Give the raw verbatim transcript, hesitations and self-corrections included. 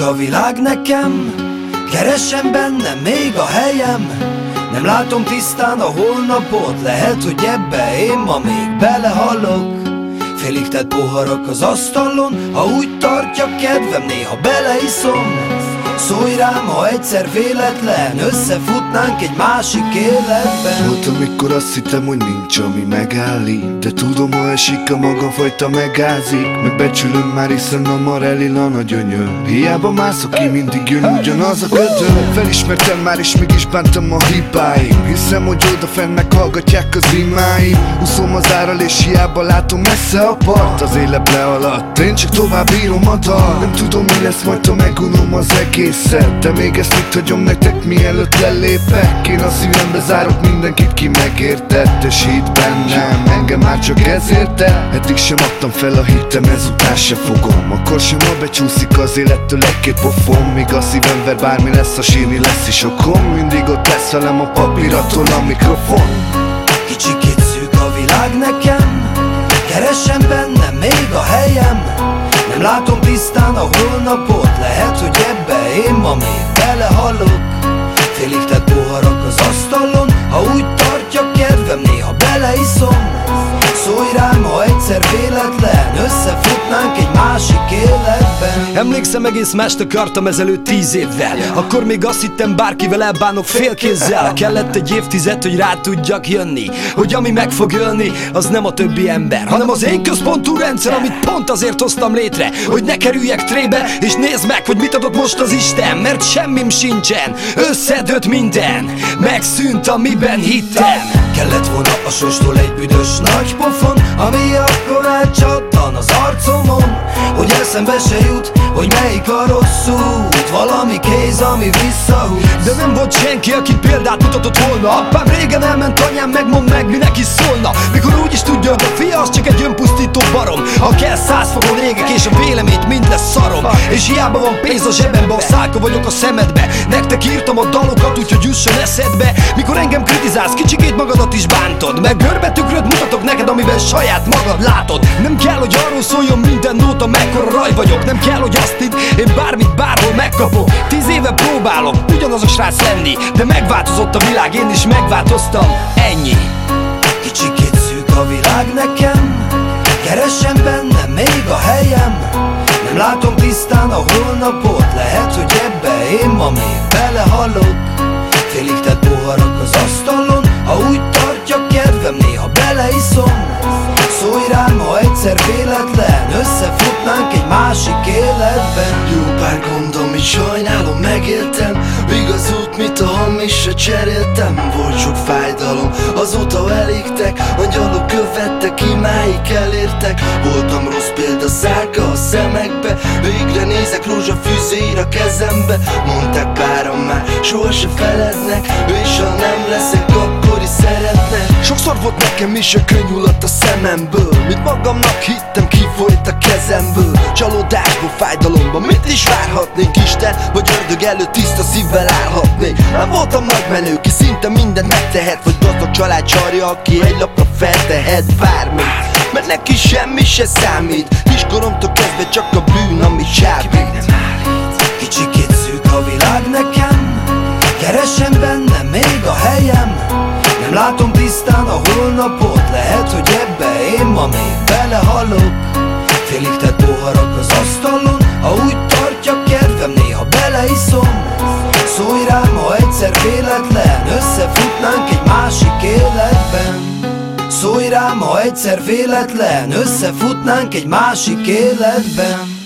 a világ nekem, keressem benne még a helyem. Nem látom tisztán a holnapot, lehet, hogy ebbe én ma még belehallok. Félig tett poharak az asztalon, ha úgy tartja kedvem, néha beleiszom. Szólj rám, ha egyszer véletlen összefutnánk egy másik életben. Volt, amikor azt hittem, hogy nincs, ami megállít, de tudom, ha esik a maga fajta megázik. Megbecsülöm már, hiszen a marellila nagy gyönyör. Hiába mászok ki, mindig jön ugyanaz a ködör. Felismertem már, és mégis bántam a hibáim. Hiszem, hogy odafenn meghallgatják az imáim. Úszom az árral, és hiába látom messze a part. Az élet le alatt, én csak tovább írom a dal. Nem tudom, mi lesz majd, ha megunom az egész, de még ezt itt hagyom nektek, mielőtt lelépek. Én a szívembe zárok mindenkit, ki megértett, és hitt bennem, engem már csak ezért el. Eddig sem adtam fel a hitem, ezután se fogom. Akkor sem, ha becsúszik az élettől egy-két pofon. Míg a szívem ver, bármi lesz, a sírni lesz is okom. Mindig ott lesz velem a papírattól a mikrofon. Kicsikét szűk a világ nekem, keressem benne még a helyem. Nem látom tisztán a holnapot, lehet, hogy ebbe én ma még belehallok. Félig tett poharak az asztalon, ha úgy tartja kedvem, néha beleiszom. Szólj rám, ha egyszer véletlen összefutnánk egy másik életben. Emlékszem, egész mást akartam ezelőtt tíz évvel. Akkor még azt hittem, bárkivel elbánok félkézzel. Kellett egy évtized, hogy rá tudjak jönni, hogy ami meg fog ölni, az nem a többi ember, hanem az én központú rendszer, amit pont azért hoztam létre, hogy ne kerüljek trébe, és nézd meg, hogy mit adott most az Isten. Mert semmim sincsen, összedőlt minden, megszűnt, amiben hittem. Kellett volna a sorstól egy büdös nagy pofon, ami akkor elcsattan az arcomon, hogy eszembe se jut, hogy melyik a rossz út. Valami kéz, ami visszahúz. De nem volt senki, aki példát mutatott volna. Apám régen elment, anyám meg mondd meg, mi neki szólna. Mikor úgy is tudja, hogy a fia az csak egy önpusztító barom. Ha kell, száz fokon égek, és a véleményt mind lesz szarom. És hiába van pénz a zsebembe, a szálka vagyok a szemedbe. Nektek írtam a dalokat, úgyhogy jusson eszedbe. Mikor engem kritizálsz, kicsikét magadat is bántod, meg görbetükröt mutatok neked, amiben saját magad látod. Nem kell, hogy arról szóljon minden nóta, mekkora raj vagyok. Nem kell, hogy azt hidd, én bármit bárhol megkapok. Tíz éve próbálok ugyanaz a srác lenni, de megváltozott a világ, én is megváltoztam, ennyi. Kicsikét szűk a világ nekem, keressem benne még a helyem. Nem látom tisztán a holnapot, lehet, hogy ebbe én ma még belehallok. Félig tett poharak az asztalon, ha úgy tartja kedvem, néha beleiszom. Szólj rám, ha egyszer véletlen összefutnánk egy másik életben. Jó pár gond, amit sajnálom, megéltem. Igaz út, mit a hamisra cseréltem. Volt sok fájdalom, azóta elégtek. Angyalok követtek, imáig elértek. Voltam rossz példa, szárka a szemekbe. Végre nézek, rózsafűzér a kezembe. Mondták páran már, soha se felednek. És ha nem leszek, akkor is szeretnek. Sokszor volt nekem is a könnyulat a szememből. Mit magamnak hittem, kifolyt a kezemből. Csalódásból, fájdalomban mit is várhatnék? Isten vagy ördög előtt tiszta szívvel állhatnék. Nem voltam nagy menő, ki szinte mindent megtehet. Vagy gazdag család csarja, aki egy lapra feltehet bármit. Mert neki semmi se számít. Kiskoromtól kezdve csak a bűn, ami csábít. Kicsikét szűk a világ nekem, keressem benne még a helyem. Nem látom tisztán a holnapot, lehet, hogy ebbe én ma még belehallok. Félig tett poharak az asztalon, ha úgy tartja kedvem, néha beleiszom. Szólj rám, ha egyszer véletlen összefutnánk egy másik életben. Szólj rám, ha egyszer véletlen összefutnánk egy másik életben.